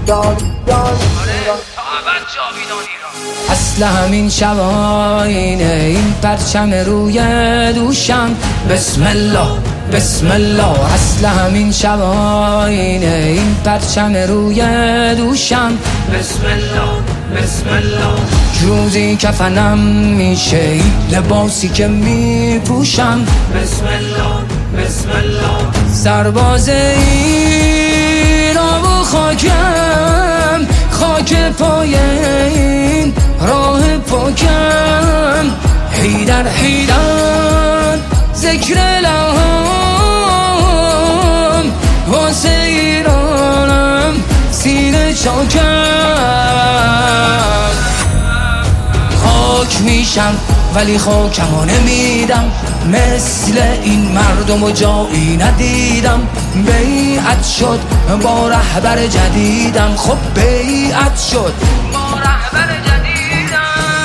اصل همین شب آینه این پرچم روی دوشم بسم الله بسم الله. اصل همین شب آینه این پرچم روی دوشم بسم الله بسم الله. روزی کفنم میشه این لباسی که میپوشم بسم الله بسم الله. سرباز ایران و خاکم خاک پای این راه پاکم. حیدر حیدر ذکر لهم واسه ایرانم سینه چاکم. خاک میشم ولی خاکمو نمیدم، مثل این مردم و جایی ندیدم. بیعت شد با رهبر جدیدم، خب بیعت شد با رهبر جدیدم.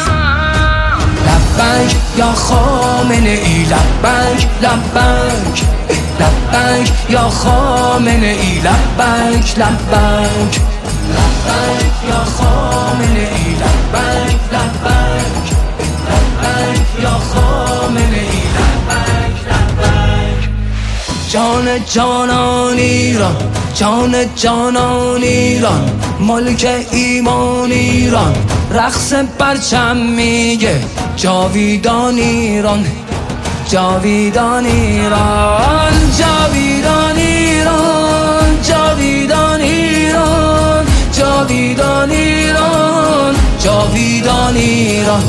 لبیک یا خامنه ای لبیک لبیک لبیک یا خامنه ای لبیک لبیک لبیک یا خامنه ای لبیک لبیک لبیک یا خامنه ای لبیک لبیک. جان جانان ایران جان جانان ایران ملک ایمان ایران. رقص پرچم میگه جاویدان ایران جاویدان ایران جاویدان ایران جاویدان ایران جاویدان ایران جاویدان ایران.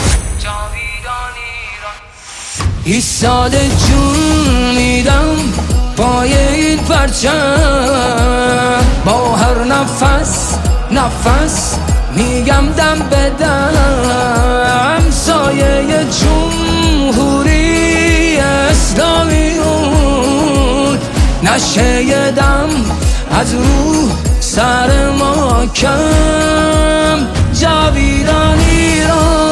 ایستاده جون میدم پای این پرچم، با هر نفس نفس میگم دم بدم. سایه جمهوری اسلامیون نشه دم از رو سر ما کم. جاویدان ایران